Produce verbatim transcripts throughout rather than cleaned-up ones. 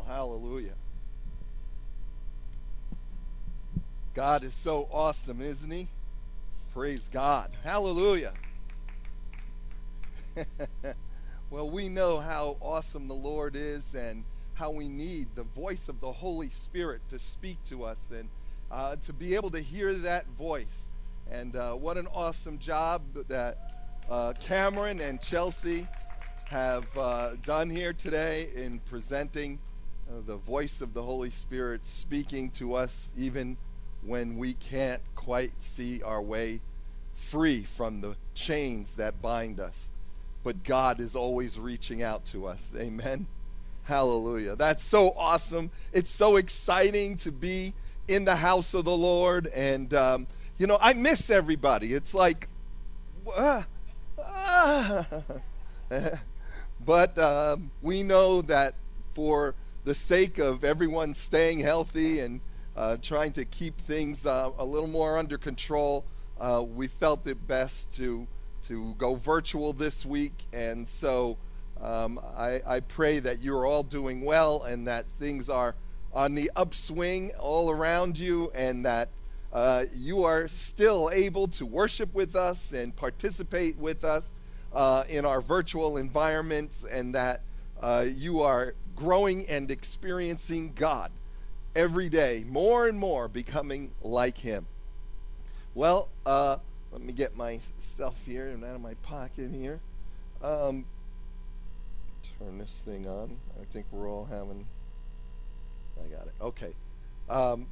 Hallelujah. God is so awesome, isn't he? Praise God. Hallelujah. Well, we know how awesome the Lord is and how we need the voice of the Holy Spirit to speak to us and uh, to be able to hear that voice. And uh, what an awesome job that uh, Cameron and Chelsea have uh, done here today in presenting uh, the voice of the Holy Spirit speaking to us even when we can't quite see our way free from the chains that bind us. But God is always reaching out to us. Amen. Hallelujah. That's so awesome. It's so exciting to be in the house of the Lord. And, um, you know, I miss everybody. It's like, uh, uh, but um, we know that for the sake of everyone staying healthy and uh, trying to keep things uh, a little more under control, uh, we felt it best to to go virtual this week. And so um, I, I pray that you're all doing well and that things are on the upswing all around you, and that uh, you are still able to worship with us and participate with us uh, in our virtual environments, and that uh, you are growing and experiencing God every day, more and more becoming like him. Well, uh, let me get my stuff here and out of my pocket here. Um, turn this thing on. I think we're all having, I got it. Okay. Um,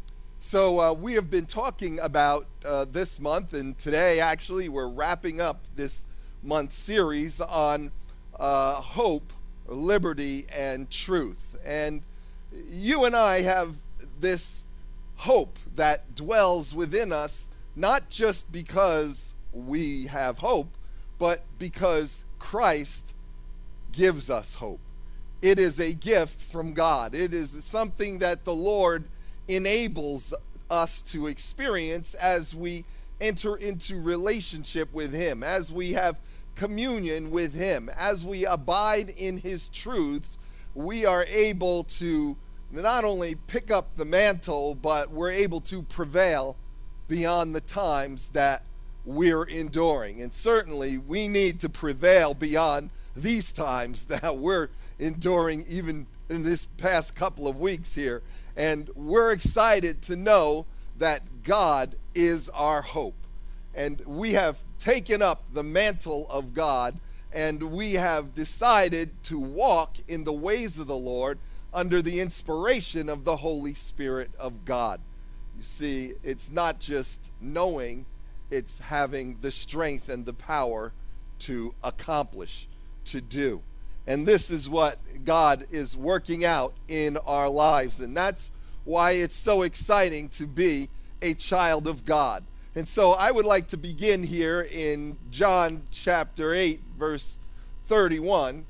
so uh, we have been talking about uh, this month, and today actually we're wrapping up this month's series on uh, hope, liberty, and truth. And you and I have this hope that dwells within us, not just because we have hope, but because Christ gives us hope. It is a gift from God. It is something that the Lord enables us to experience as we enter into relationship with him, as we have communion with him, as we abide in his truths. We are able to not only pick up the mantle, but we're able to prevail beyond the times that we're enduring. And certainly we need to prevail beyond these times that we're enduring, even in this past couple of weeks here. And we're excited to know that God is our hope. And we have taken up the mantle of God, and we have decided to walk in the ways of the Lord under the inspiration of the Holy Spirit of God. You see, it's not just knowing, it's having the strength and the power to accomplish, to do. And this is what God is working out in our lives. And that's why it's so exciting to be a child of God. And so I would like to begin here in John chapter eight, verse thirty-one.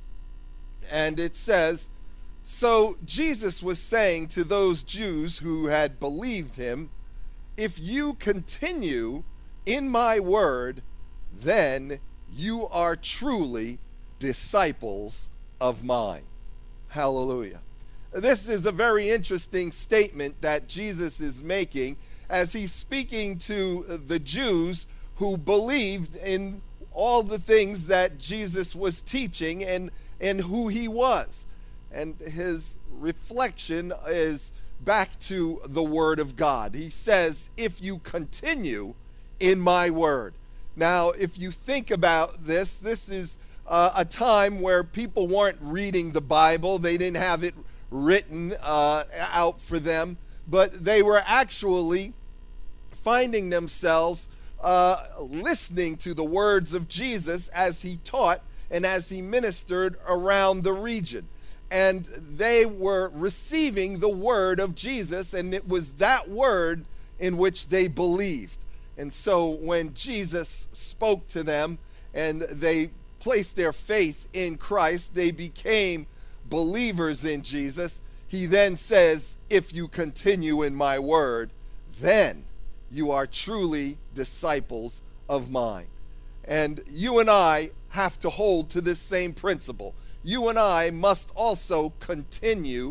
And it says, "So Jesus was saying to those Jews who had believed him, 'If you continue in my word, then you are truly disciples of mine.'" Hallelujah. This is a very interesting statement that Jesus is making as he's speaking to the Jews who believed in all the things that Jesus was teaching and, and who he was. And his reflection is back to the word of God. He says, "If you continue in my word." Now, if you think about this, this is uh, a time where people weren't reading the Bible. They didn't have it written uh, out for them, but they were actually finding themselves uh, listening to the words of Jesus as he taught and as he ministered around the region. And they were receiving the word of Jesus, and it was that word in which they believed. And so when Jesus spoke to them and they placed their faith in Christ, they became believers in Jesus. He then says, "If you continue in my word, then you are truly disciples of mine." And you and I have to hold to this same principle. You and I must also continue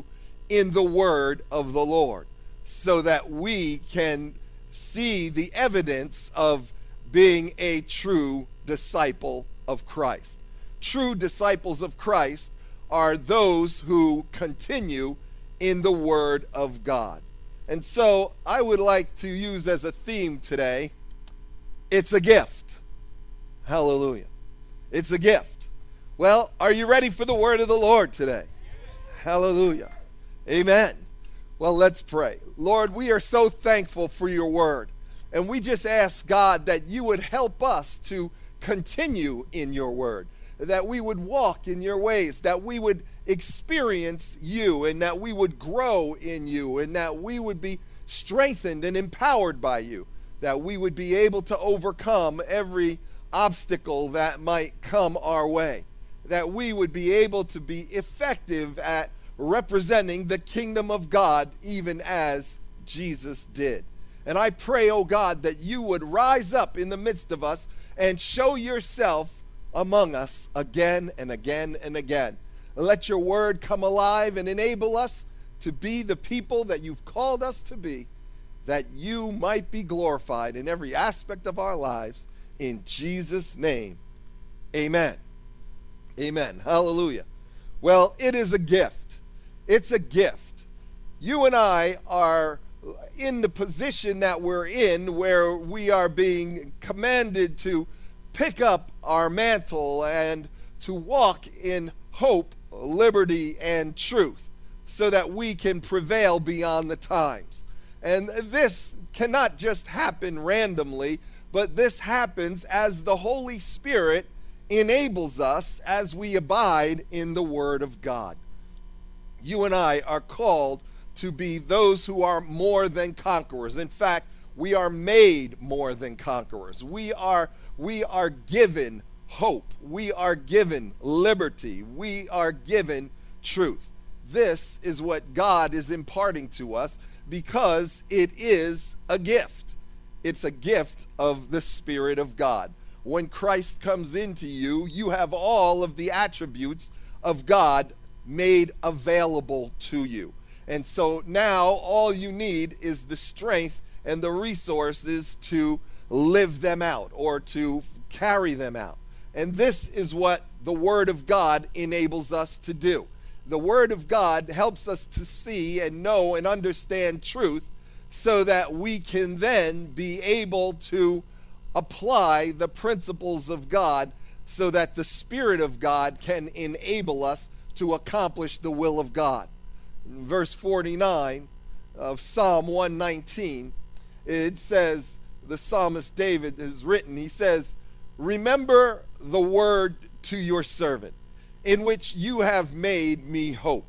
in the word of the Lord, so that we can see the evidence of being a true disciple of Christ. True disciples of Christ are those who continue in the Word of God. And so I would like to use as a theme today, it's a gift. Hallelujah. It's a gift. Well, are you ready for the word of the Lord today? Hallelujah. Amen. Well, let's pray. Lord, we are so thankful for your word. And we just ask, God, that you would help us to continue in your word, that we would walk in your ways, that we would experience you, and that we would grow in you, and that we would be strengthened and empowered by you, that we would be able to overcome every obstacle that might come our way, that we would be able to be effective at representing the kingdom of God, even as Jesus did. And I pray, oh God, that you would rise up in the midst of us and show yourself among us again and again and again. Let your word come alive and enable us to be the people that you've called us to be, that you might be glorified in every aspect of our lives. In Jesus' name, amen. Amen. Hallelujah. Well, it is a gift. It's a gift. You and I are in the position that we're in, where we are being commanded to pick up our mantle and to walk in hope, liberty, and truth, so that we can prevail beyond the times. And this cannot just happen randomly, but this happens as the Holy Spirit enables us as we abide in the Word of God. You and I are called to be those who are more than conquerors. In fact, we are made more than conquerors. We are, we are given hope. We are given liberty. We are given truth. This is what God is imparting to us because it is a gift. It's a gift of the Spirit of God. When Christ comes into you, you have all of the attributes of God made available to you. And so now all you need is the strength and the resources to live them out or to carry them out. And this is what the Word of God enables us to do. The Word of God helps us to see and know and understand truth, so that we can then be able to apply the principles of God, so that the Spirit of God can enable us to accomplish the will of God. In verse forty-nine of Psalm one nineteen, it says, the psalmist David has written, he says, "Remember the word to your servant, in which you have made me hope.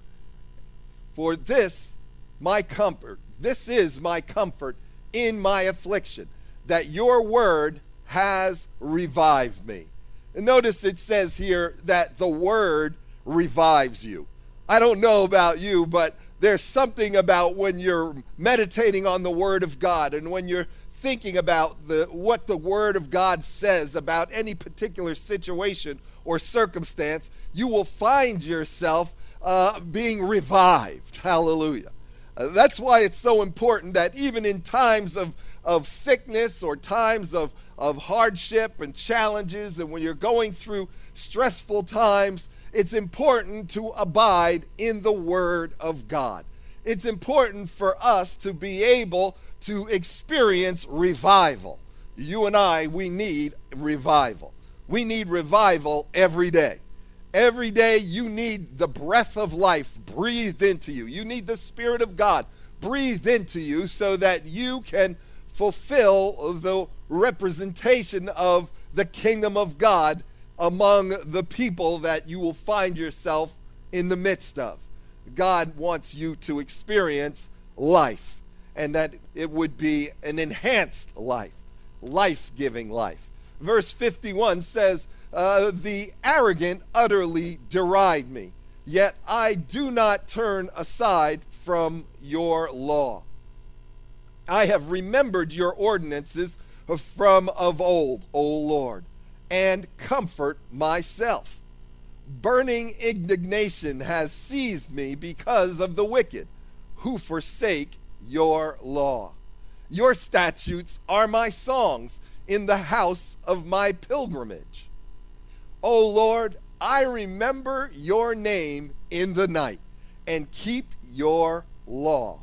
For this my comfort, this is my comfort in my affliction, that your word has revived me." And notice it says here that the word revives you. I don't know about you, but there's something about when you're meditating on the Word of God and when you're thinking about the what the Word of God says about any particular situation or circumstance, you will find yourself uh, being revived. Hallelujah. Uh, that's why it's so important that even in times of, of sickness or times of, of hardship and challenges, and when you're going through stressful times, it's important to abide in the Word of God. It's important for us to be able to experience revival. You and I, we need revival. We need revival every day. Every day you need the breath of life breathed into you. You need the Spirit of God breathed into you so that you can fulfill the representation of the kingdom of God among the people that you will find yourself in the midst of. God wants you to experience life, and that it would be an enhanced life, life-giving life. Verse fifty-one says, uh, "The arrogant utterly deride me, yet I do not turn aside from your law. I have remembered your ordinances from of old, O Lord, and comfort myself. burning indignation has seized me because of the wicked, who forsake your law. Your statutes are my songs in the house of my pilgrimage. O Lord, I remember your name in the night and keep your law.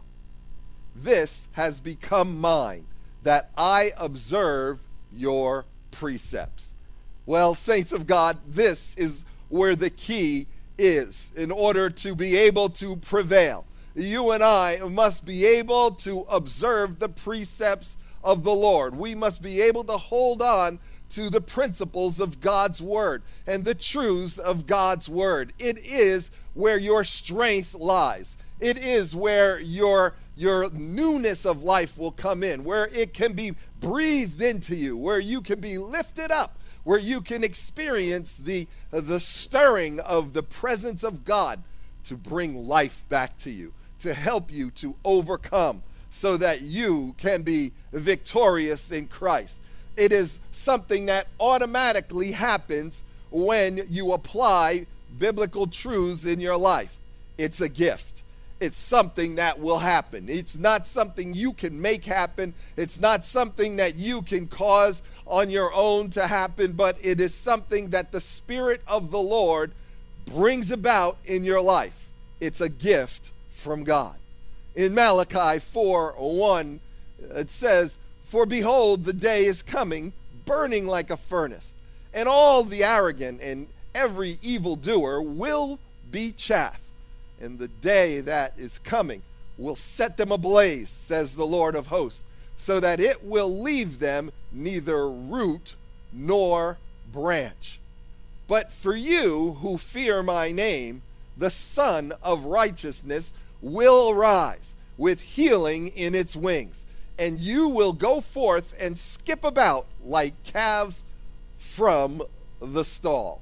This has become mine, that I observe your precepts. Well, saints of God, this is where the key is in order to be able to prevail. You and I must be able to observe the precepts of the Lord. We must be able to hold on to the principles of God's word and the truths of God's word. It is where your strength lies. It is where your your newness of life will come in, where it can be breathed into you, where you can be lifted up, where you can experience the the stirring of the presence of God to bring life back to you, to help you to overcome so that you can be victorious in Christ. It is something that automatically happens when you apply biblical truths in your life. It's a gift. It's something that will happen. It's not something you can make happen. It's not something that you can cause on your own to happen, but it is something that the Spirit of the Lord brings about in your life. It's a gift from God. In Malachi four one, it says, "For behold, the day is coming, burning like a furnace, and all the arrogant and every evildoer will be chaff. And the day that is coming will set them ablaze, says the Lord of hosts, so that it will leave them neither root nor branch. But for you who fear my name, the Son of Righteousness will arise with healing in its wings, and you will go forth and skip about like calves from the stall."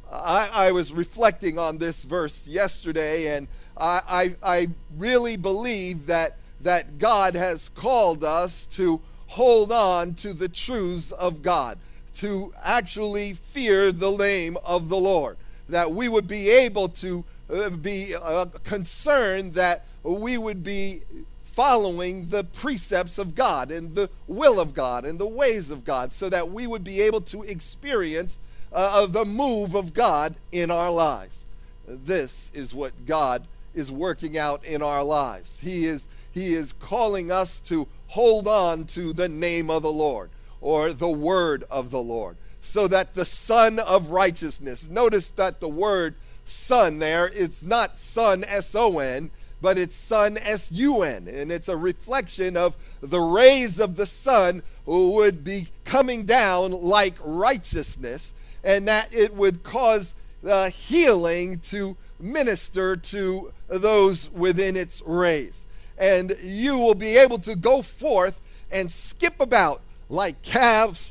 I, I was reflecting on this verse yesterday, and I, I, I really believe that, that God has called us to hold on to the truths of God, to actually fear the name of the Lord, that we would be able to uh, be uh, concerned that we would be following the precepts of God and the will of God and the ways of God, so that we would be able to experience uh, the move of God in our lives. This is what God is working out in our lives. He is, he is calling us to hold on to the name of the Lord, or the word of the Lord, so that the Son of Righteousness, notice that the word son there, it's not son, S O N, but it's sun, S U N, and it's a reflection of the rays of the sun who would be coming down like righteousness, and that it would cause uh, healing to minister to those within its rays. And you will be able to go forth and skip about like calves,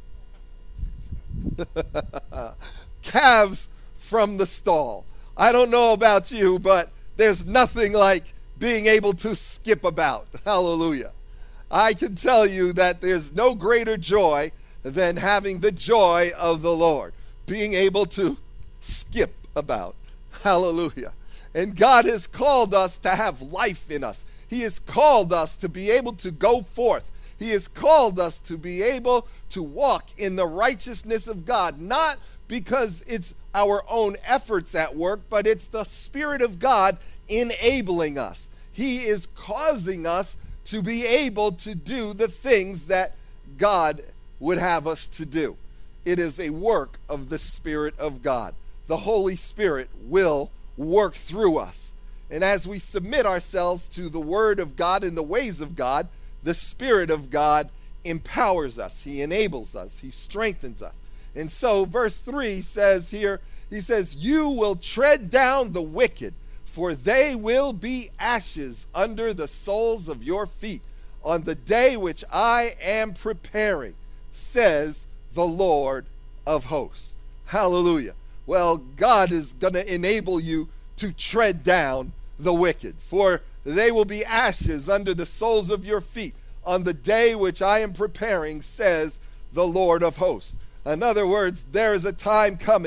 calves from the stall. I don't know about you, but there's nothing like being able to skip about. Hallelujah. I can tell you that there's no greater joy than having the joy of the Lord, being able to skip about. Hallelujah. And God has called us to have life in us. He has called us to be able to go forth. He has called us to be able to walk in the righteousness of God, not because it's our own efforts at work, but it's the Spirit of God enabling us. He is causing us to be able to do the things that God would have us to do. It is a work of the Spirit of God. The Holy Spirit will work through us. And as we submit ourselves to the Word of God and the ways of God, the Spirit of God empowers us. He enables us. He strengthens us. And so verse three says here, he says, "You will tread down the wicked, for they will be ashes under the soles of your feet on the day which I am preparing, says the Lord of hosts." Hallelujah. Well, God is going to enable you to tread down the wicked, for they will be ashes under the soles of your feet on the day which I am preparing, says the Lord of hosts. In other words, there is a time coming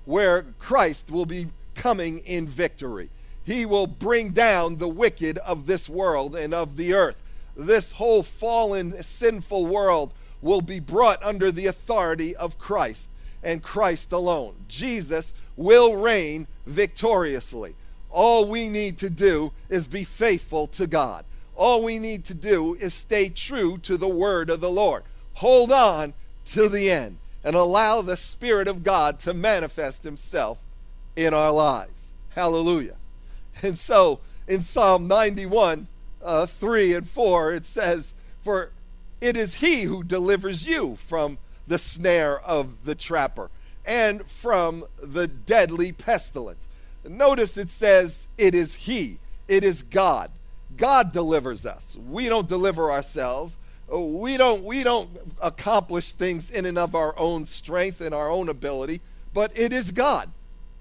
where Christ will be coming in victory. He will bring down the wicked of this world and of the earth. This whole fallen, sinful world will be brought under the authority of Christ and Christ alone. Jesus will reign victoriously. All we need to do is be faithful to God. All we need to do is stay true to the word of the Lord. Hold on to the end and allow the Spirit of God to manifest himself in our lives. Hallelujah. And so in Psalm ninety-one, uh, three and four, it says, "For it is he who delivers you from the snare of the trapper and from the deadly pestilence." Notice it says it is he. It is God. God delivers us. We don't deliver ourselves. We don't, we don't accomplish things in and of our own strength and our own ability, but it is God.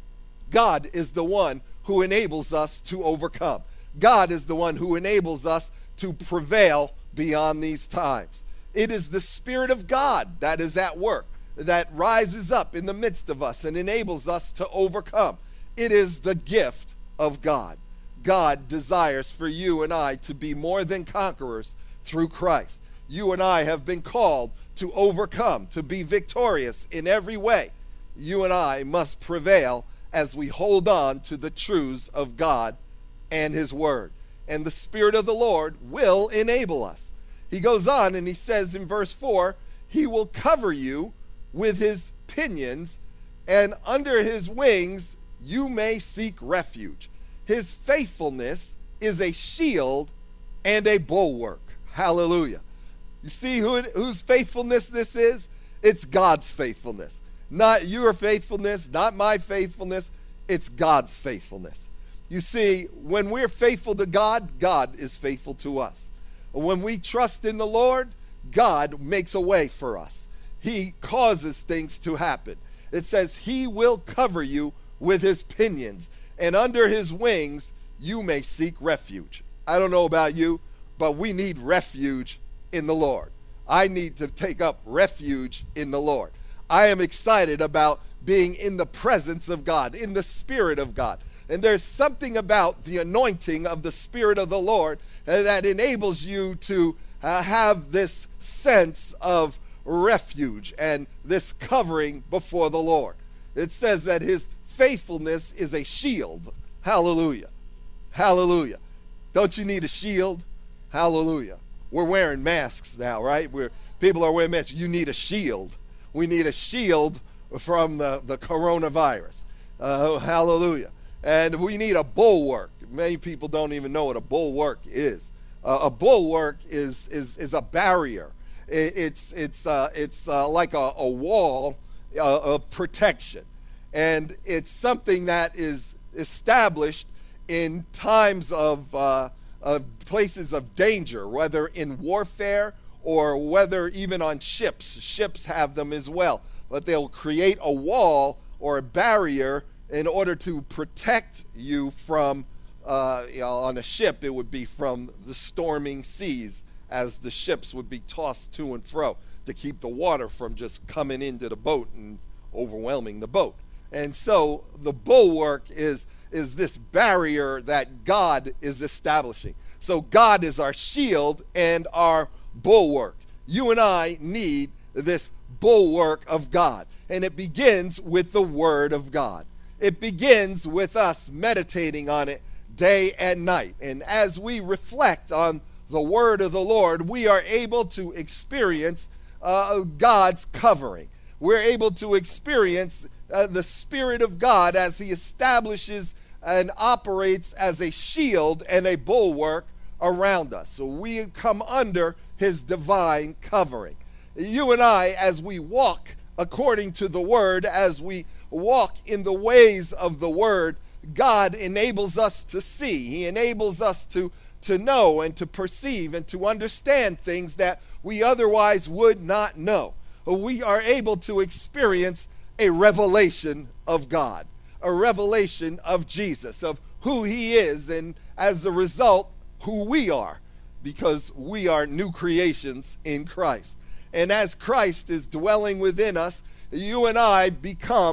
God is the one who enables us to overcome. God is the one who enables us to prevail beyond these times. It is the Spirit of God that is at work, that rises up in the midst of us and enables us to overcome. It is the gift of God. God desires for you and I to be more than conquerors through Christ. You and I have been called to overcome, to be victorious in every way. You and I must prevail as we hold on to the truths of God and his word. And the Spirit of the Lord will enable us. He goes on and he says in verse four, he will cover you with his pinions, and under his wings you may seek refuge. His faithfulness is a shield and a bulwark. Hallelujah. You see who, whose faithfulness this is? It's God's faithfulness. Not your faithfulness, not my faithfulness. It's God's faithfulness. You see, when we're faithful to God, God is faithful to us. When we trust in the Lord, God makes a way for us. He causes things to happen. It says he will cover you with his pinions, and under his wings you may seek refuge. I don't know about you, but we need refuge in the Lord. I need to take up refuge in the Lord. I am excited about being in the presence of God, in the Spirit of God. And there's something about the anointing of the Spirit of the Lord that enables you to uh, have this sense of refuge and this covering before the Lord. It says that his faithfulness is a shield. Hallelujah. Hallelujah. Don't you need a shield? Hallelujah. We're wearing masks now, right? We're, people are wearing masks. You need a shield. We need a shield from the, the coronavirus. Uh, hallelujah. And we need a bulwark. Many people don't even know what a bulwark is. Uh, a bulwark is, is, is a barrier. It, it's it's, uh, it's uh, like a, a wall uh, of protection. And it's something that is established in times of, uh, of places of danger, whether in warfare or whether even on ships. Ships have them as well. But they'll create a wall or a barrier in order to protect you from, uh, you know, on a ship, it would be from the storming seas, as the ships would be tossed to and fro to keep the water from just coming into the boat and overwhelming the boat. And so the bulwark is, is this barrier that God is establishing. So God is our shield and our bulwark. You and I need this bulwark of God. And it begins with the Word of God. It begins with us meditating on it day and night. And as we reflect on the word of the Lord, we are able to experience uh, God's covering. We're able to experience uh, the Spirit of God as he establishes and operates as a shield and a bulwark around us. So we come under his divine covering. You and I, as we walk according to the word, as we walk in the ways of the word, God enables us to see. He enables us to, to know and to perceive and to understand things that we otherwise would not know. We are able to experience a revelation of God, a revelation of Jesus, of who he is, and as a result, who we are, because we are new creations in Christ. And as Christ is dwelling within us, you and I become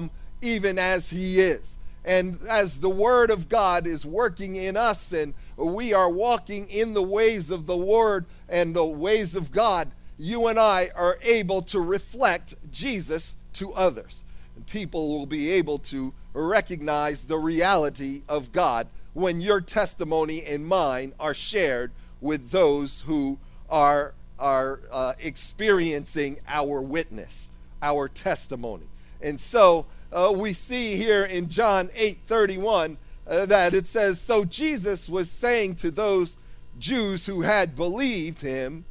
even as he is. And as the word of God is working in us and we are walking in the ways of the word and the ways of God, you and I are able to reflect Jesus to others. And people will be able to recognize the reality of God when your testimony and mine are shared with those who are, are uh, experiencing our witness, our testimony. And so uh, we see here in John eight thirty-one uh, that it says, so Jesus was saying to those Jews who had believed him,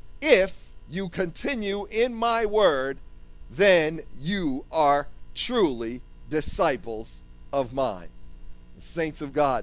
if you continue in my word, then you are truly disciples of mine. Saints of God,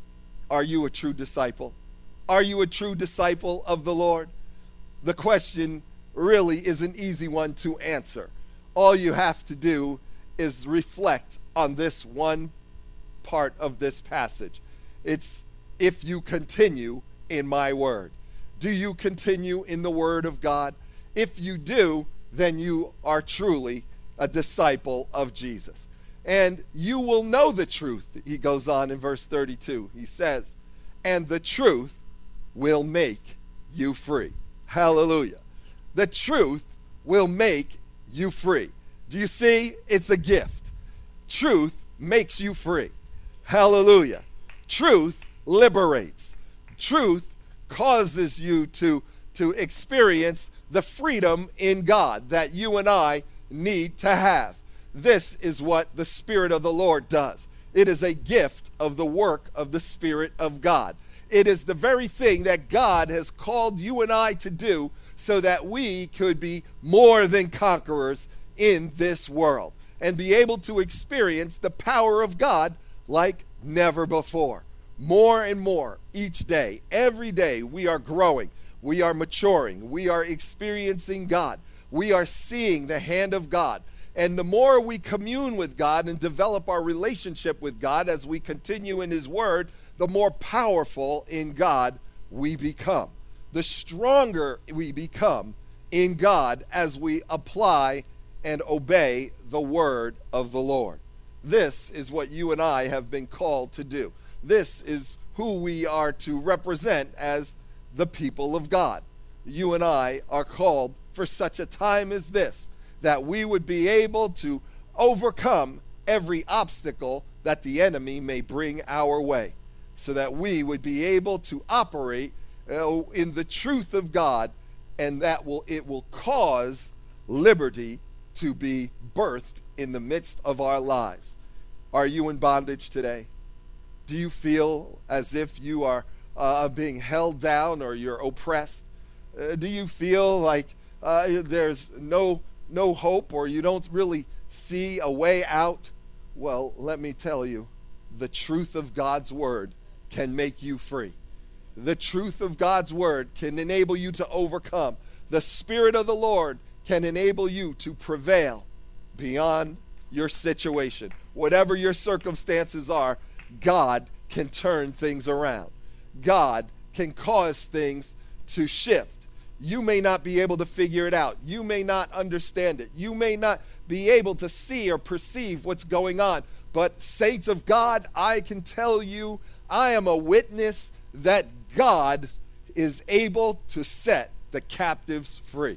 are you a true disciple? Are you a true disciple of the Lord? The question really is an easy one to answer. All you have to do is reflect on this one part of this passage. It's if you continue in my word. Do you continue in the word of God? If you do, then you are truly a disciple of Jesus. And you will know the truth, he goes on in verse thirty-two. He says, and the truth will make you free. Hallelujah. The truth will make you free. Do you see? It's a gift. Truth makes you free. Hallelujah. Truth liberates. Truth causes you to, to experience the freedom in God that you and I need to have. This is what the Spirit of the Lord does. It is a gift of the work of the Spirit of God. It is the very thing that God has called you and I to do so that we could be more than conquerors in this world and be able to experience the power of God like never before. More and more each day, every day, we are growing, we are maturing, we are experiencing God, we are seeing the hand of God. And the more we commune with God and develop our relationship with God as we continue in his word, the more powerful in God we become. The stronger we become in God as we apply and obey the word of the Lord. This is what you and I have been called to do. This is who we are to represent as the people of God. You and I are called for such a time as this, that we would be able to overcome every obstacle that the enemy may bring our way, so that we would be able to operate uh, in the truth of God, and that will it will cause liberty to be birthed in the midst of our lives. Are you in bondage today? Do you feel as if you are uh, being held down or you're oppressed? Uh, do you feel like uh, there's no no hope, or you don't really see a way out? Well, let me tell you, the truth of God's word can make you free. The truth of God's word can enable you to overcome. The Spirit of the Lord can enable you to prevail beyond your situation. Whatever your circumstances are, God can turn things around. God can cause things to shift. You may not be able to figure it out. You may not understand it. You may not be able to see or perceive what's going on. But saints of God, I can tell you, I am a witness that God is able to set the captives free.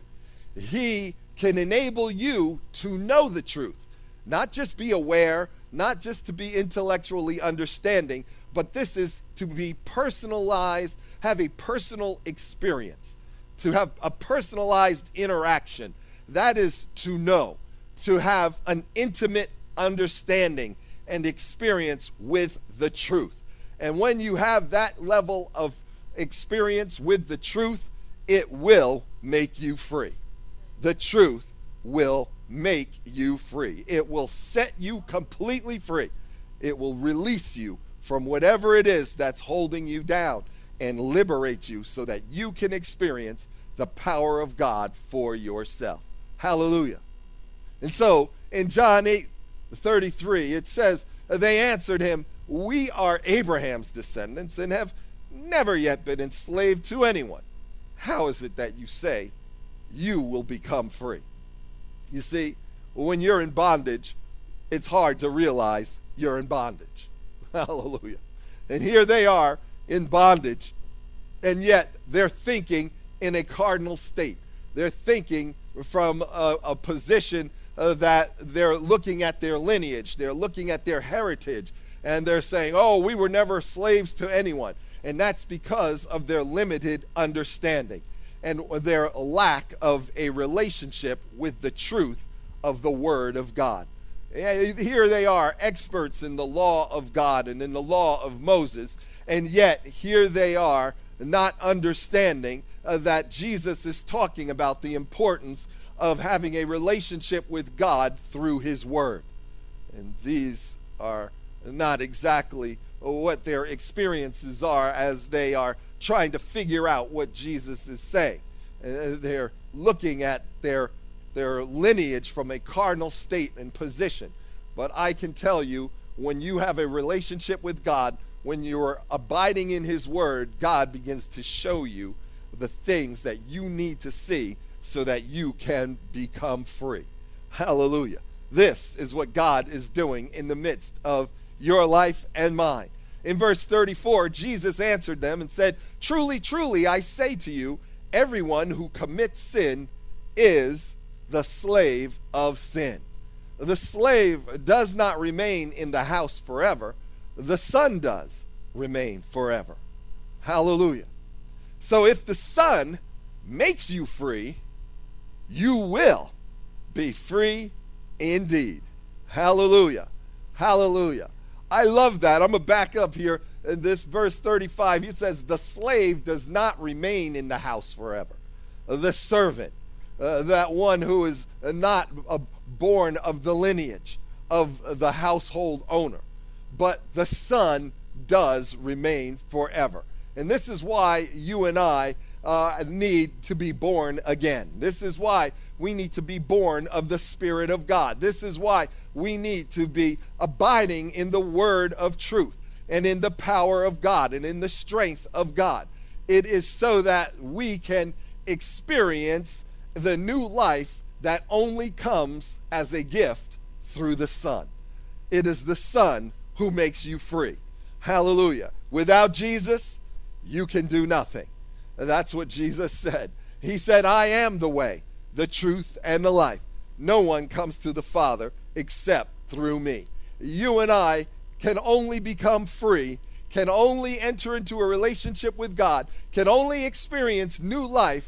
He can enable you to know the truth, not just be aware, not just to be intellectually understanding, but this is to be personalized, have a personal experience, to have a personalized interaction. That is to know, to have an intimate understanding and experience with the truth. And when you have that level of experience with the truth, it will make you free. The truth will make you free. It will set you completely free. It will release you from whatever it is that's holding you down and liberate you so that you can experience the power of God for yourself. Hallelujah. And so in John eight thirty-three, it says, they answered him, we are Abraham's descendants and have never yet been enslaved to anyone. How is it that you say you will become free? You see, when you're in bondage, it's hard to realize you're in bondage. Hallelujah. And here they are in bondage, and yet they're thinking in a cardinal state. They're thinking from a, a position uh, that they're looking at their lineage, they're looking at their heritage, and they're saying, oh, we were never slaves to anyone. And that's because of their limited understanding and their lack of a relationship with the truth of the Word of God. Here they are, experts in the law of God and in the law of Moses, and yet here they are not understanding uh, that Jesus is talking about the importance of having a relationship with God through His Word. And these are not exactly what their experiences are as they are trying to figure out what Jesus is saying. Uh, they're looking at their their lineage from a cardinal state and position. But I can tell you, when you have a relationship with God, when you're abiding in His Word, God begins to show you the things that you need to see so that you can become free. Hallelujah. This is what God is doing in the midst of your life and mine. In verse thirty-four, Jesus answered them and said, truly, truly, I say to you, everyone who commits sin is the slave of sin. The slave does not remain in the house forever. The Son does remain forever. Hallelujah. So if the Son makes you free, you will be free indeed. Hallelujah. Hallelujah. I love that. I'm going to back up here in this verse thirty-five. He says, the slave does not remain in the house forever. The servant, uh, that one who is not uh, born of the lineage of the household owner, but the Son does remain forever. And this is why you and I uh, need to be born again. This is why we need to be born of the Spirit of God. This is why we need to be abiding in the Word of truth and in the power of God and in the strength of God. It is so that we can experience the new life that only comes as a gift through the Son. It is the Son who makes you free. Hallelujah. Without Jesus, you can do nothing. And that's what Jesus said. He said, I am the way, the truth, and the life. No one comes to the Father except through me. You and I can only become free, can only enter into a relationship with God, can only experience new life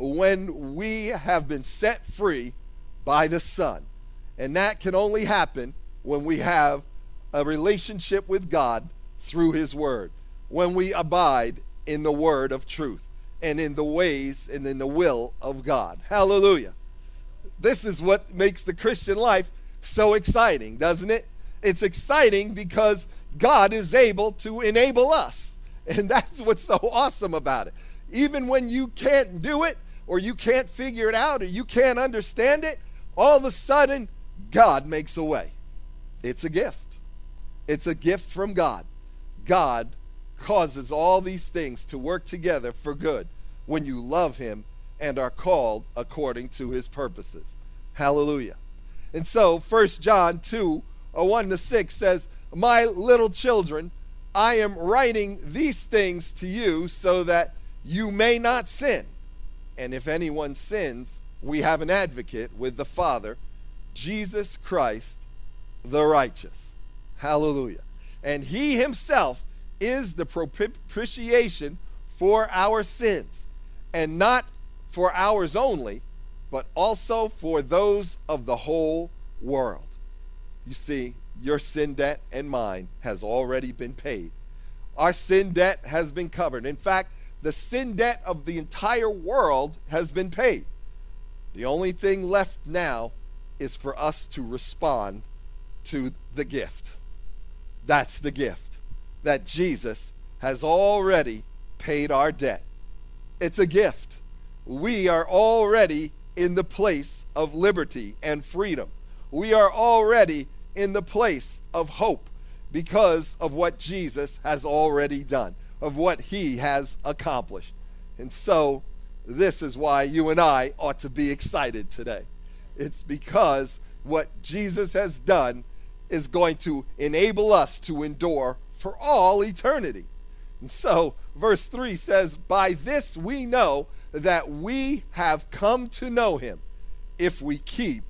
when we have been set free by the Son. And that can only happen when we have a relationship with God through His Word, when we abide in the Word of truth and in the ways and in the will of God. Hallelujah. This is what makes the Christian life so exciting, doesn't it? It's exciting because God is able to enable us. And that's what's so awesome about it. Even when you can't do it, or you can't figure it out, or you can't understand it, all of a sudden, God makes a way. It's a gift. It's a gift from God. God causes all these things to work together for good when you love Him and are called according to His purposes. Hallelujah. And so First John two, one to six says, my little children, I am writing these things to you so that you may not sin. And if anyone sins, we have an advocate with the Father, Jesus Christ, the righteous. Hallelujah. And He Himself is the propitiation for our sins, and not for ours only, but also for those of the whole world. You see, your sin debt and mine has already been paid. Our sin debt has been covered. In fact, the sin debt of the entire world has been paid. The only thing left now is for us to respond to the gift. That's the gift, that Jesus has already paid our debt. It's a gift. We are already in the place of liberty and freedom. We are already in the place of hope because of what Jesus has already done, of what He has accomplished. And so this is why you and I ought to be excited today. It's because what Jesus has done is going to enable us to endure for all eternity. And so, verse three says, by this we know that we have come to know him, if we keep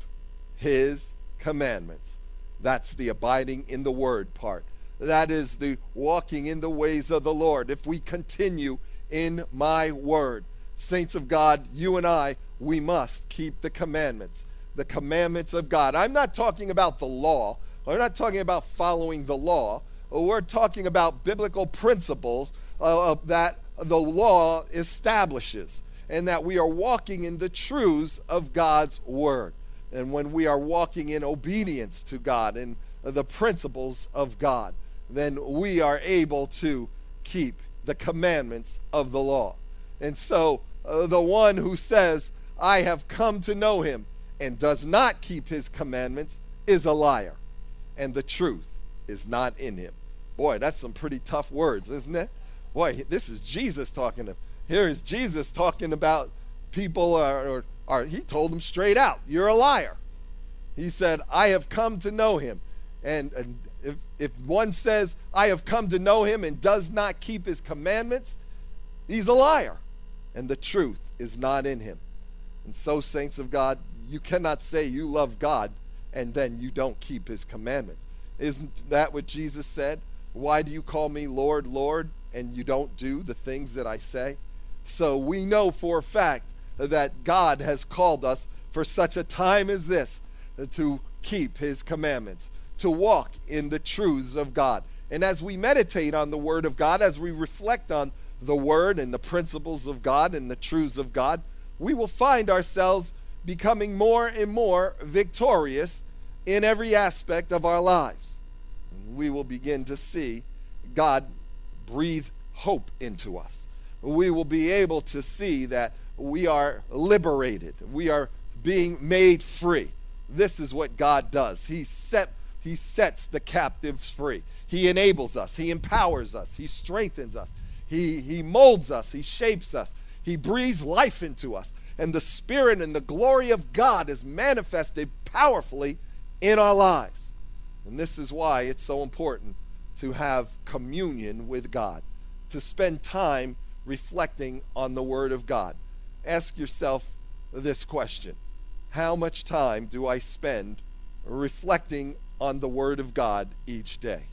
his commandments. That's the abiding in the word part. That is the walking in the ways of the Lord. If we continue in my word. Saints of God, you and I, we must keep the commandments. The commandments of God. I'm not talking about the law. We're not talking about following the law. We're talking about biblical principles uh, that the law establishes, and that we are walking in the truths of God's word. And when we are walking in obedience to God and the principles of God, then we are able to keep the commandments of the law. And so uh, the one who says, I have come to know him, and does not keep his commandments is a liar, and the truth is not in him. Boy, that's some pretty tough words, isn't it? Boy, this is Jesus talking to. Here is Jesus talking about people are, or, or he told them straight out, you're a liar. He said, I have come to know him. And, and if, if one says, I have come to know him and does not keep his commandments, he's a liar, and the truth is not in him. And so, saints of God, you cannot say you love God and then you don't keep his commandments. Isn't that what Jesus said? Why do you call me Lord, Lord, and you don't do the things that I say? So we know for a fact that God has called us for such a time as this to keep his commandments, to walk in the truths of God. And as we meditate on the word of God, as we reflect on the word and the principles of God and the truths of God, we will find ourselves becoming more and more victorious in every aspect of our lives. And we will begin to see God breathe hope into us. We will be able to see that we are liberated. We are being made free. This is what God does. He set, he sets the captives free. He enables us. He empowers us. He strengthens us. He, he molds us. He shapes us. He breathes life into us. And the Spirit and the glory of God is manifested powerfully in our lives. And this is why it's so important to have communion with God, to spend time reflecting on the Word of God. Ask yourself this question: how much time do I spend reflecting on the Word of God each day?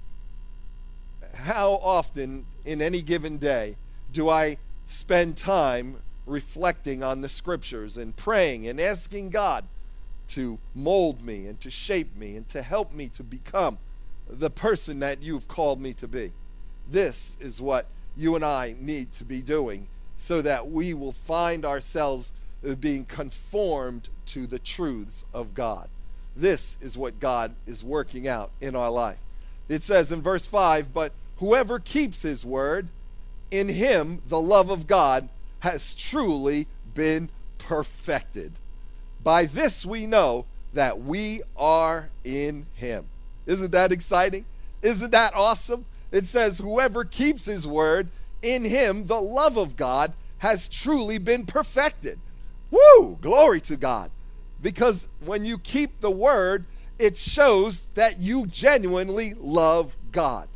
How often in any given day do I spend time reflecting on the Scriptures and praying and asking God to mold me and to shape me and to help me to become the person that you've called me to be? This is what you and I need to be doing so that we will find ourselves being conformed to the truths of God. This is what God is working out in our life. It says in verse five, but whoever keeps his word, in him the love of God has truly been perfected. By this we know that we are in him. Isn't that exciting? Isn't that awesome? It says, whoever keeps his word, in him the love of God has truly been perfected. Woo! Glory to God. Because when you keep the word, it shows that you genuinely love God.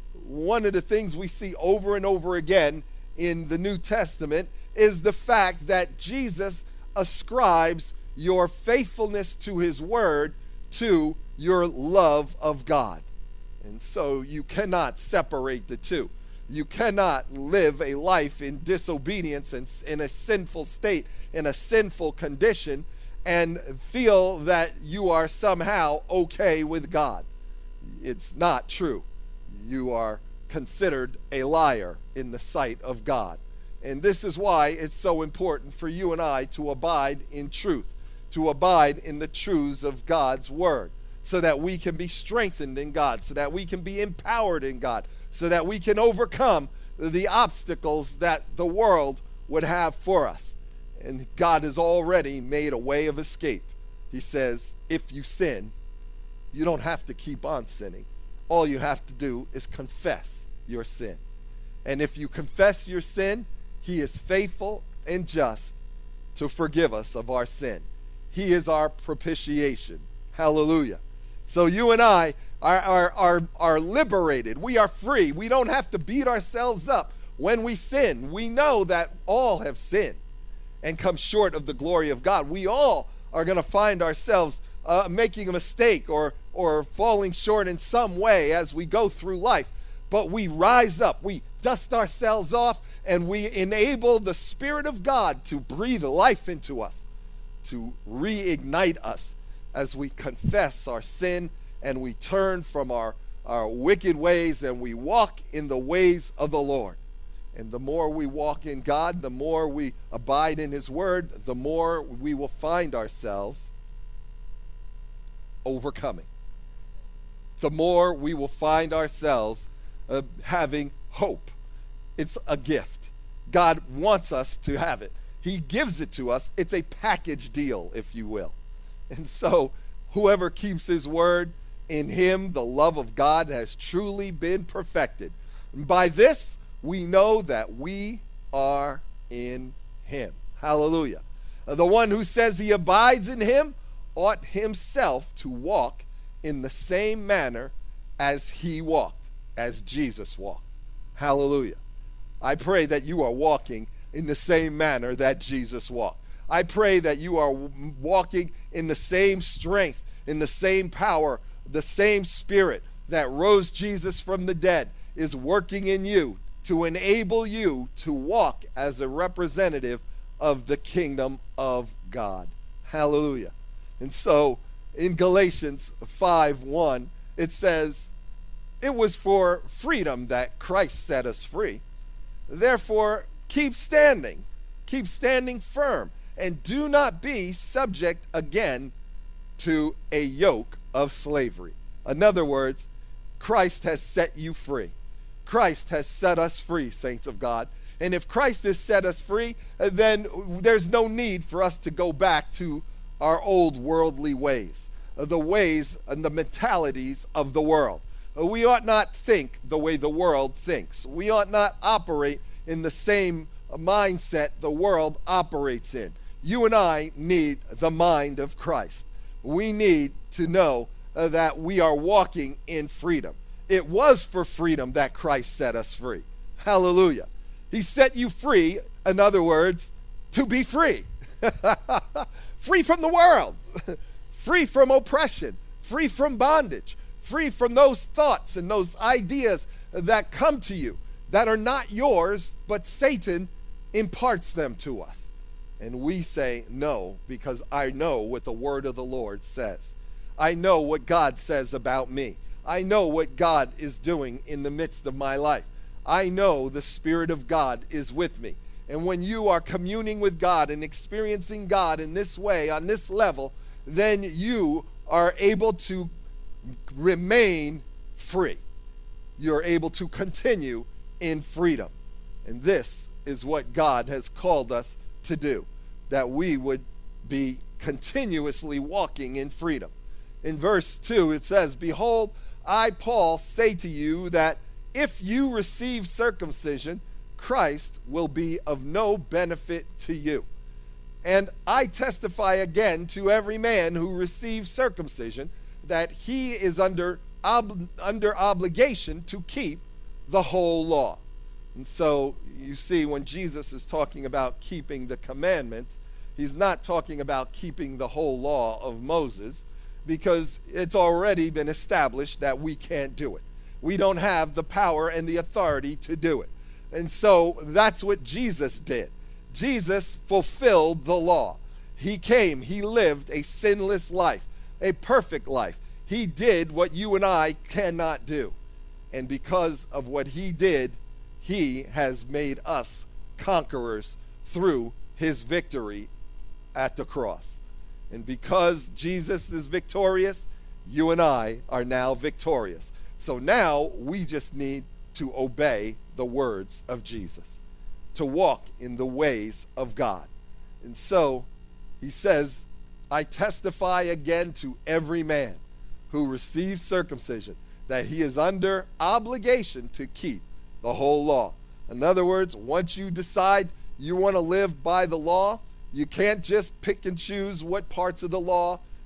One of the things we see over and over again in the New Testament is the fact that Jesus ascribes your faithfulness to his word to your love of God. And so you cannot separate the two. You cannot live a life in disobedience and in a sinful state, in a sinful condition, and feel that you are somehow okay with God. It's not true. You are considered a liar in the sight of God. And this is why it's so important for you and I to abide in truth, to abide in the truths of God's word, so that we can be strengthened in God, so that we can be empowered in God, so that we can overcome the obstacles that the world would have for us. And God has already made a way of escape. He says, if you sin, you don't have to keep on sinning. All you have to do is confess your sin. And if you confess your sin, he is faithful and just to forgive us of our sin. He is our propitiation. Hallelujah. So you and I are, are, are, are liberated. We are free. We don't have to beat ourselves up when we sin. We know that all have sinned and come short of the glory of God. We all are going to find ourselves uh, making a mistake or, or falling short in some way as we go through life. But we rise up, we dust ourselves off, and we enable the Spirit of God to breathe life into us, to reignite us as we confess our sin and we turn from our, our wicked ways and we walk in the ways of the Lord. And the more we walk in God, the more we abide in His Word, the more we will find ourselves overcoming. The more we will find ourselves uh, having hope. It's a gift. God wants us to have it. He gives it to us. It's a package deal, if you will. And so whoever keeps His word, in him the love of God has truly been perfected. And by this, we know that we are in Him. Hallelujah. The one who says he abides in Him ought himself to walk in the same manner as He walked, as Jesus walked. Hallelujah. I pray that you are walking in the same manner that Jesus walked. I pray that you are walking in the same strength, in the same power, the same Spirit that rose Jesus from the dead is working in you to enable you to walk as a representative of the kingdom of God. Hallelujah. And so in Galatians five one, it says, "It was for freedom that Christ set us free. Therefore, keep standing, keep standing firm, and do not be subject again to a yoke of slavery." In other words, Christ has set you free. Christ has set us free, saints of God. And if Christ has set us free, then there's no need for us to go back to our old worldly ways, the ways and the mentalities of the world. We ought not think the way the world thinks. We ought not operate in the same mindset the world operates in. You and I need the mind of Christ. We need to know uh, that we are walking in freedom. It was for freedom that Christ set us free. Hallelujah. He set you free, in other words, to be free. Free from the world. Free from oppression. Free from bondage. Free from those thoughts and those ideas that come to you that are not yours, but Satan imparts them to us. And we say no, because I know what the word of the Lord says. I know what God says about me. I know what God is doing in the midst of my life. I know the Spirit of God is with me. And when you are communing with God and experiencing God in this way, on this level, then you are able to remain free. You're able to continue in freedom. And this is what God has called us to do, that we would be continuously walking in freedom. In verse two, it says, "Behold, I, Paul, say to you that if you receive circumcision, Christ will be of no benefit to you. And I testify again to every man who receives circumcision that he is under, ob- under obligation to keep the whole law." And so you see, when Jesus is talking about keeping the commandments, he's not talking about keeping the whole law of Moses, because it's already been established that we can't do it. We don't have the power and the authority to do it. And so that's what Jesus did. Jesus fulfilled the law. He came, he lived a sinless life, a perfect life. He did what you and I cannot do. And because of what he did, he has made us conquerors through his victory at the cross. And because Jesus is victorious, you and I are now victorious. So now we just need to obey the words of Jesus, to walk in the ways of God. And so he says, "I testify again to every man who receives circumcision that he is under obligation to keep the whole law." In other words, once you decide you want to live by the law, you can't just pick and choose what parts of the law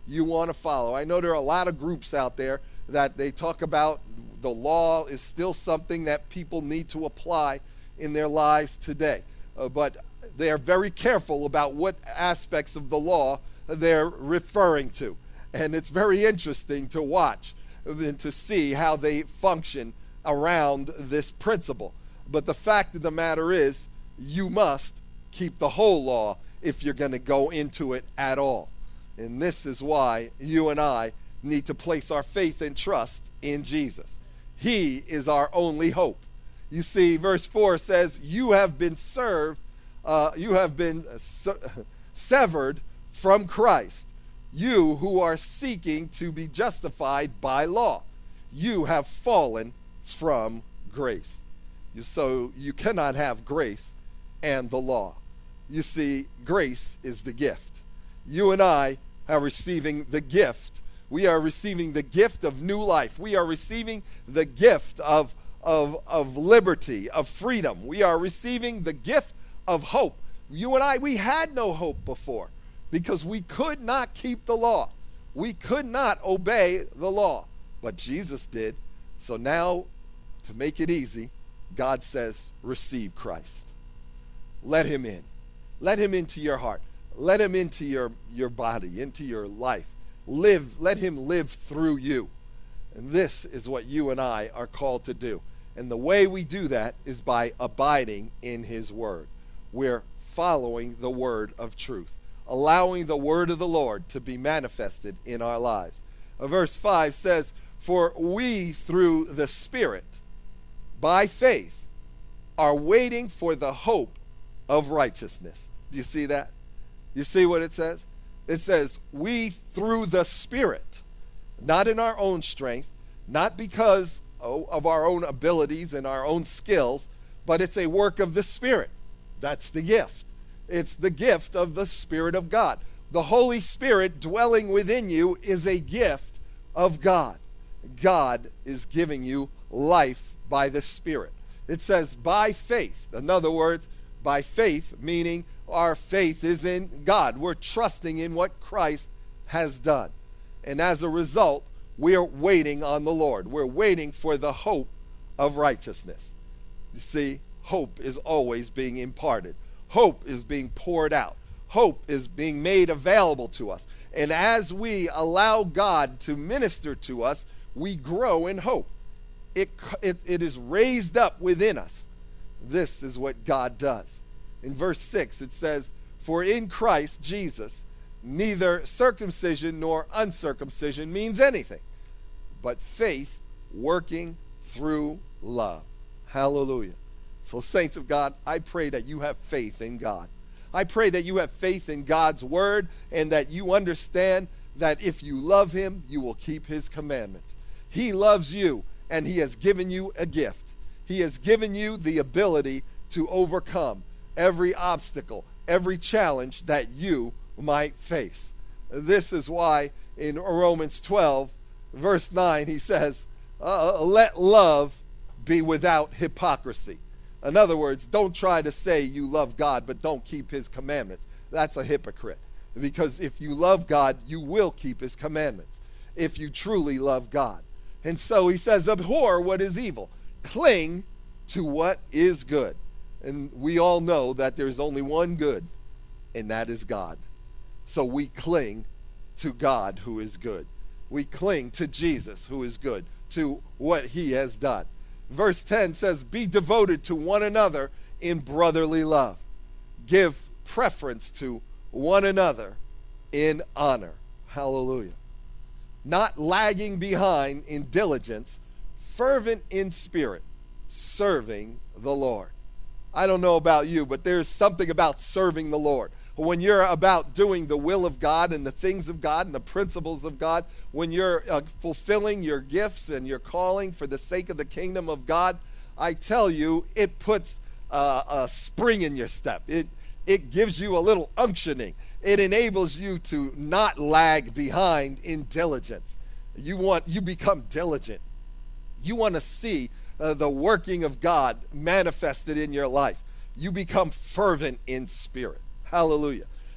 you want to follow. I know there are a lot of groups out there that they talk about the law is still something that people need to apply in their lives today. Uh, but they are very careful about what aspects of the law they're referring to. And it's very interesting to watch and to see how they function around this principle. But the fact of the matter is, you must keep the whole law if you're going to go into it at all. And this is why you and I need to place our faith and trust in Jesus. He is our only hope. You see, verse four says, you have been served, uh, you have been se- severed from Christ. You who are seeking to be justified by law, you have fallen from grace. You, so you cannot have grace and the law. You see, grace is the gift. You and I are receiving the gift. We are receiving the gift of new life. We are receiving the gift of, of, of liberty, of freedom. We are receiving the gift of hope. You and I, we had no hope before because we could not keep the law. We could not obey the law, but Jesus did. So now, to make it easy, God says, receive Christ. Let him in. Let him into your heart. Let him into your, your body, into your life. Live, let him live through you. And this is what you and I are called to do. And the way we do that is by abiding in his word. We're following the word of truth, allowing the word of the Lord to be manifested in our lives. Uh, verse five says, for we through the Spirit, by faith, are waiting for the hope of righteousness. Do you see that? You see what it says? It says, we through the Spirit, not in our own strength, not because of our own abilities and our own skills, but it's a work of the Spirit. That's the gift. It's the gift of the Spirit of God. The Holy Spirit dwelling within you is a gift of God. God is giving you life by the Spirit. It says by faith. In other words, by faith, meaning our faith is in God. We're trusting in what Christ has done. And as a result, we're waiting on the Lord. We're waiting for the hope of righteousness. You see, hope is always being imparted. Hope is being poured out. Hope is being made available to us. And as we allow God to minister to us, we grow in hope. It, it, it is raised up within us. This is what God does. In verse six, it says, for in Christ Jesus, neither circumcision nor uncircumcision means anything, but faith working through love. Hallelujah. So saints of God, I pray that you have faith in God. I pray that you have faith in God's word and that you understand that if you love him, you will keep his commandments. He loves you and he has given you a gift. He has given you the ability to overcome every obstacle, every challenge that you might face. This is why in Romans twelve, verse nine, he says, uh, let love be without hypocrisy. In other words, don't try to say you love God but don't keep his commandments. That's a hypocrite. Because if you love God, you will keep his commandments if you truly love God. And so he says, abhor what is evil. Cling to what is good. And we all know that there's only one good, and that is God. So we cling to God who is good. We cling to Jesus who is good, to what he has done. Verse ten says, be devoted to one another in brotherly love. Give preference to one another in honor. Hallelujah. Not lagging behind in diligence, fervent in spirit, serving the Lord. I don't know about you, but there's something about serving the Lord. When you're about doing the will of God and the things of God and the principles of God, when you're uh, fulfilling your gifts and your calling for the sake of the kingdom of God, I tell you, it puts uh, a spring in your step. It, it gives you a little unctioning. It enables you to not lag behind in diligence. You want, you become diligent. You want to see uh, the working of God manifested in your life. You become fervent in spirit. Hallelujah.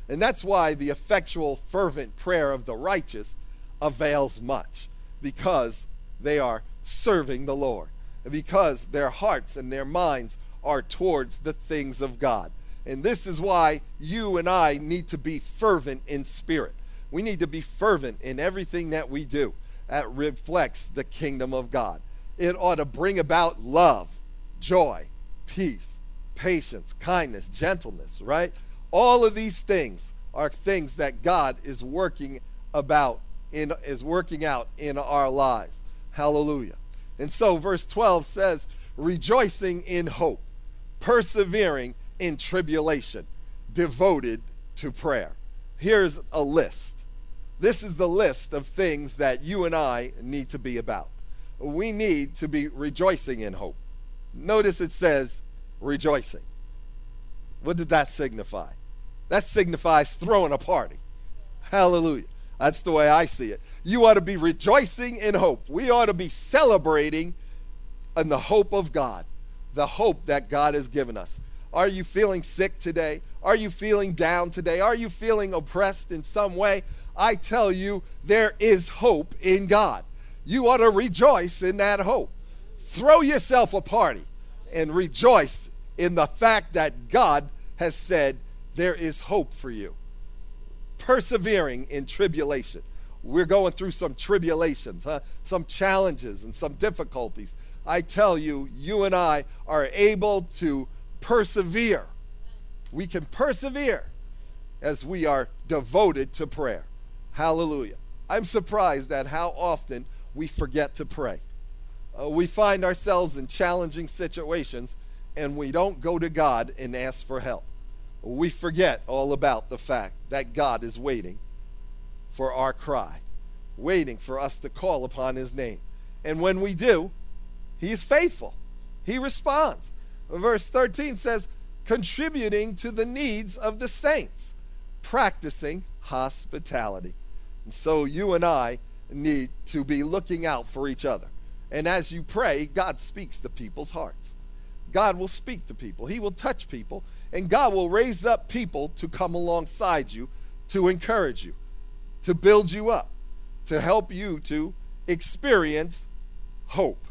And that's why the effectual, fervent prayer of the righteous avails much, because they are serving the Lord, because their hearts and their minds are towards the things of God. And this is why you and I need to be fervent in spirit. We need to be fervent in everything that we do that reflects the kingdom of God. It ought to bring about love, joy, peace, patience, kindness, gentleness, right? All of these things are things that God is working about in is working out in our lives. Hallelujah. And so verse twelve says, rejoicing in hope, persevering in tribulation, devoted to prayer. Here's a list. This is the list of things that you and I need to be about. We need to be rejoicing in hope. Notice it says rejoicing. What does that signify? That signifies throwing a party. Hallelujah. That's the way I see it. You ought to be rejoicing in hope. We ought to be celebrating in the hope of God, the hope that God has given us. Are you feeling sick today? Are you feeling down today? Are you feeling oppressed in some way? I tell you, there is hope in God. You ought to rejoice in that hope. Throw yourself a party and rejoice in the fact that God has said there is hope for you. Persevering in tribulation. We're going through some tribulations, huh? Some challenges and some difficulties. I tell you, you and I are able to persevere. We can persevere as we are devoted to prayer. Hallelujah. I'm surprised at how often we forget to pray. Uh, we find ourselves in challenging situations and we don't go to God and ask for help. We forget all about the fact that God is waiting for our cry, waiting for us to call upon his name. And when we do, he is faithful. He responds. Verse thirteen says, contributing to the needs of the saints, practicing hospitality. And so you and I need to be looking out for each other. And as you pray, God speaks to people's hearts. God will speak to people. He will touch people. And God will raise up people to come alongside you, to encourage you, to build you up, to help you to experience hope,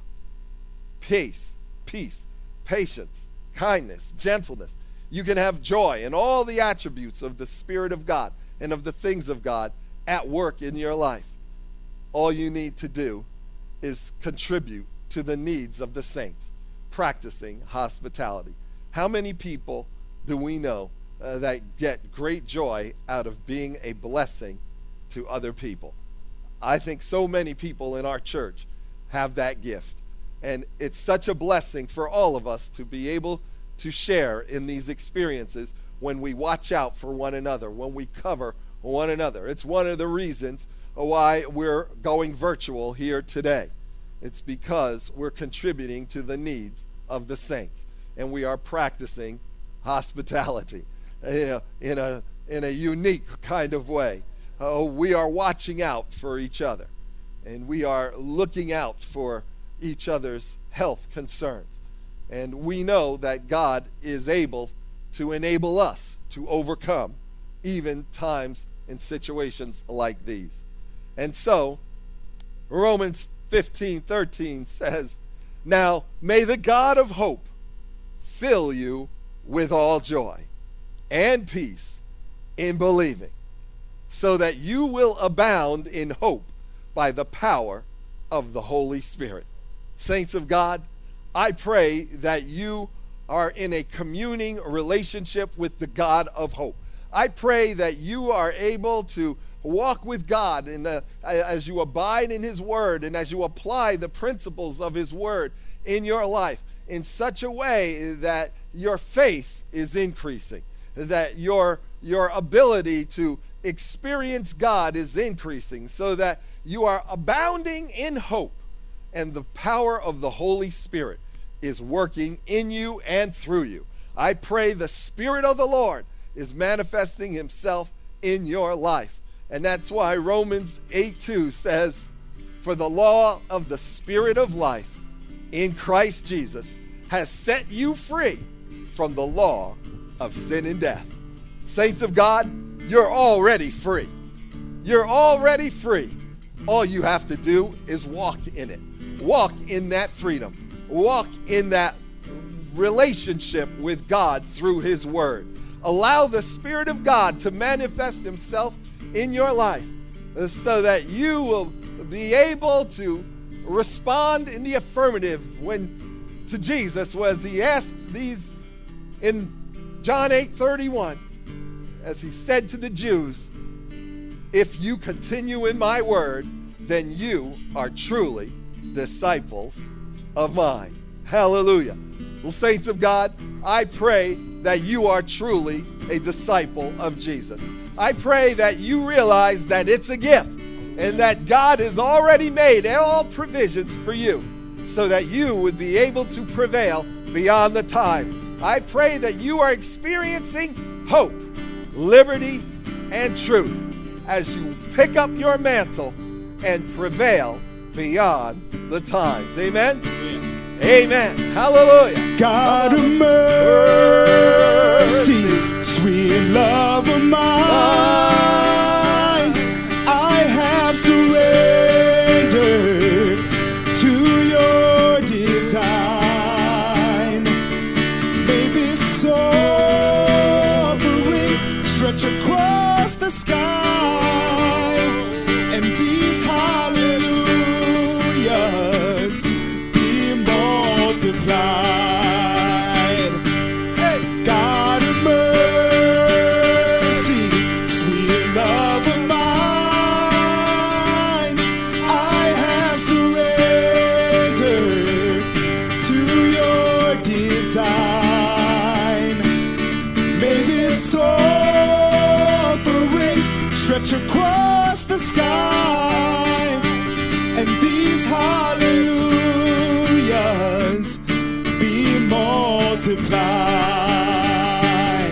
peace, peace, patience, kindness, gentleness. You can have joy and all the attributes of the Spirit of God and of the things of God at work in your life. All you need to do is contribute to the needs of the saints, practicing hospitality. How many people do we know uh, that get great joy out of being a blessing to other people? I think so many people in our church have that gift. And it's such a blessing for all of us to be able to share in these experiences when we watch out for one another, when we cover one another. It's one of the reasons why we're going virtual here today. It's because we're contributing to the needs of the saints, and we are practicing hospitality in a, in a, in a unique kind of way. Uh, we are watching out for each other, and we are looking out for each other's health concerns. And we know that God is able to enable us to overcome even times and situations like these. And so, Romans fifteen thirteen says, now may the God of hope fill you with all joy and peace in believing, so that you will abound in hope by the power of the Holy Spirit. Saints of God, I pray that you are in a communing relationship with the God of hope. I pray that you are able to walk with God in the, as you abide in his word and as you apply the principles of his word in your life in such a way that your faith is increasing, that your, your ability to experience God is increasing, so that you are abounding in hope, and the power of the Holy Spirit is working in you and through you. I pray the Spirit of the Lord is manifesting himself in your life. And that's why Romans eight two says, for the law of the Spirit of life in Christ Jesus has set you free from the law of sin and death. Saints of God, you're already free. You're already free. All you have to do is walk in it. Walk in that freedom. Walk in that relationship with God through his word. Allow the Spirit of God to manifest himself in your life so that you will be able to respond in the affirmative when to Jesus was he asked these in John eight thirty-one, as he said to the Jews, if you continue in my word, then you are truly disciples of mine. Hallelujah. Well, saints of God, I pray that you are truly a disciple of Jesus. I pray that you realize that it's a gift and that God has already made all provisions for you so that you would be able to prevail beyond the times. I pray that you are experiencing hope, liberty, and truth as you pick up your mantle and prevail beyond the times. Amen? Amen. Amen. Hallelujah. God of mercy, sweet love of mine, I have surrendered to your design. May this offering stretch across the sky, and these hallelujahs be multiplied. Hey. God of mercy, sweet love of mine, I have surrendered to your design. May this offering stretch across the sky, and these hallelujahs be multiplied.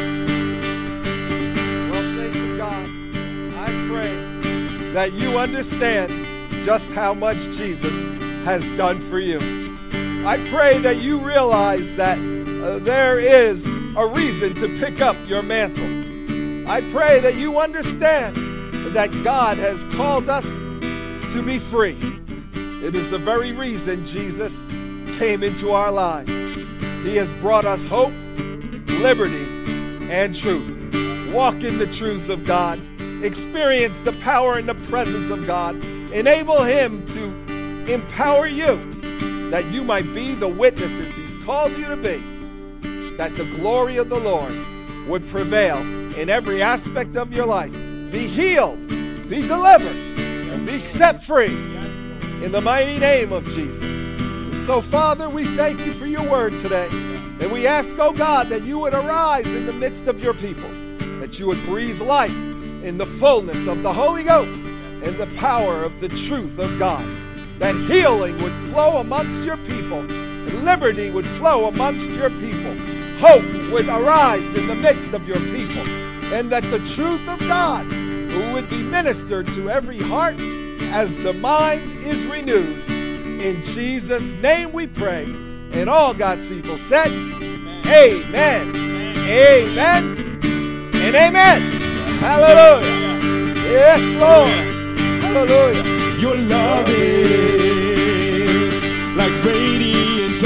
Well, saints of God, I pray that you understand just how much Jesus has done for you. I pray that you realize that uh, there is a reason to pick up your mantle. I pray that you understand that God has called us to be free. It is the very reason Jesus came into our lives. He has brought us hope, liberty, and truth. Walk in the truths of God. Experience the power and the presence of God. Enable him to empower you that you might be the witnesses he's called you to be, that the glory of the Lord would prevail in every aspect of your life. Be healed, be delivered, and be set free in the mighty name of Jesus. And so, Father, we thank you for your word today. And we ask, oh God, that you would arise in the midst of your people, that you would breathe life in the fullness of the Holy Ghost and the power of the truth of God, that healing would flow amongst your people, and liberty would flow amongst your people, hope would arise in the midst of your people, and that the truth of God would be ministered to every heart as the mind is renewed. In Jesus' name we pray. And all God's people said, amen, amen, and amen. Hallelujah. Yes, Lord. Hallelujah. Your love is like radiant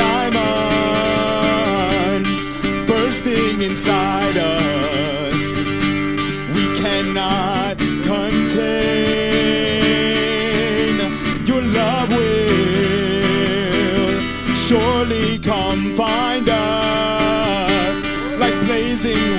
diamonds bursting inside us. We cannot contain. Your love will surely come find us like blazing